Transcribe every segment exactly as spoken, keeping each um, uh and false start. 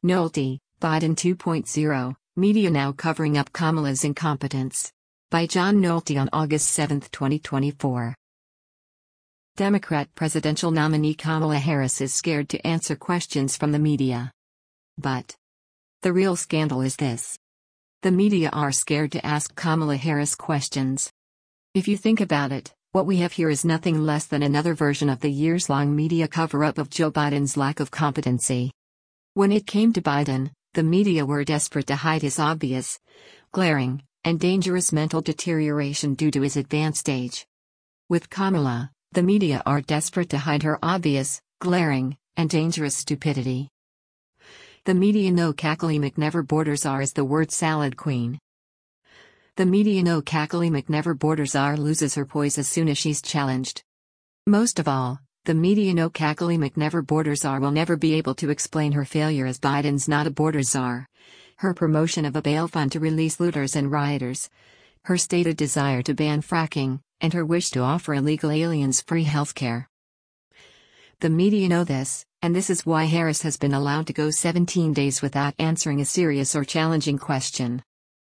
Nolte, Biden two point oh, Media Now Covering Up Kamala's Incompetence. By John Nolte on August seventh, twenty twenty-four. Democrat presidential nominee Kamala Harris is scared to answer questions from the media. But the real scandal is this. The media are scared to ask Kamala Harris questions. If you think about it, what we have here is nothing less than another version of the years-long media cover-up of Joe Biden's lack of competency. When it came to Biden, the media were desperate to hide his obvious, glaring, and dangerous mental deterioration due to his advanced age. With Kamala, the media are desperate to hide her obvious, glaring, and dangerous stupidity. The media know Cackly McNever Borders are as the word salad queen. The media know Cackly McNever Borders are loses her poise as soon as she's challenged. Most of all, the media know Cackly McNever Borders are will never be able to explain her failure as Biden's not a border czar, her promotion of a bail fund to release looters and rioters, her stated desire to ban fracking, and her wish to offer illegal aliens free healthcare. The media know this, and this is why Harris has been allowed to go seventeen days without answering a serious or challenging question.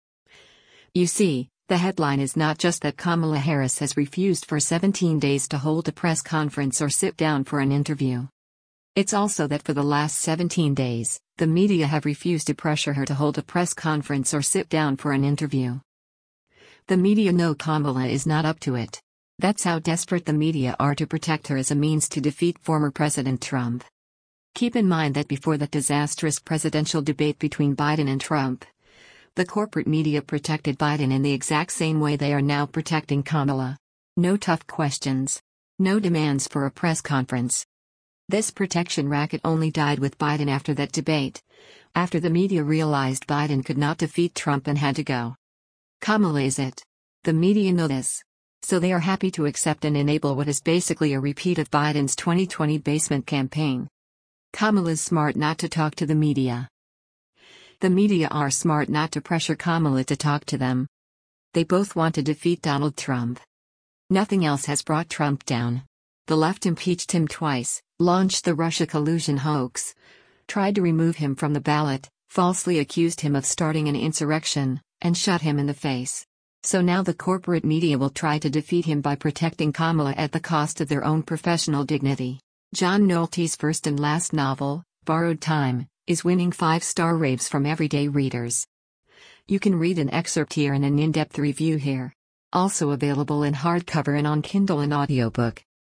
You see, the headline is not just that Kamala Harris has refused for seventeen days to hold a press conference or sit down for an interview. It's also that for the last seventeen days, the media have refused to pressure her to hold a press conference or sit down for an interview. The media know Kamala is not up to it. That's how desperate the media are to protect her as a means to defeat former President Trump. Keep in mind that before the disastrous presidential debate between Biden and Trump, the corporate media protected Biden in the exact same way they are now protecting Kamala. No tough questions. No demands for a press conference. This protection racket only died with Biden after that debate, after the media realized Biden could not defeat Trump and had to go. Kamala is it. The media know this. So they are happy to accept and enable what is basically a repeat of Biden's twenty twenty basement campaign. Kamala's smart not to talk to the media. The media are smart not to pressure Kamala to talk to them. They both want to defeat Donald Trump. Nothing else has brought Trump down. The left impeached him twice, launched the Russia collusion hoax, tried to remove him from the ballot, falsely accused him of starting an insurrection, and shot him in the face. So now the corporate media will try to defeat him by protecting Kamala at the cost of their own professional dignity. John Nolte's first and last novel, Borrowed Time, is winning five-star raves from everyday readers. You can read an excerpt here and an in-depth review here. Also available in hardcover and on Kindle and audiobook.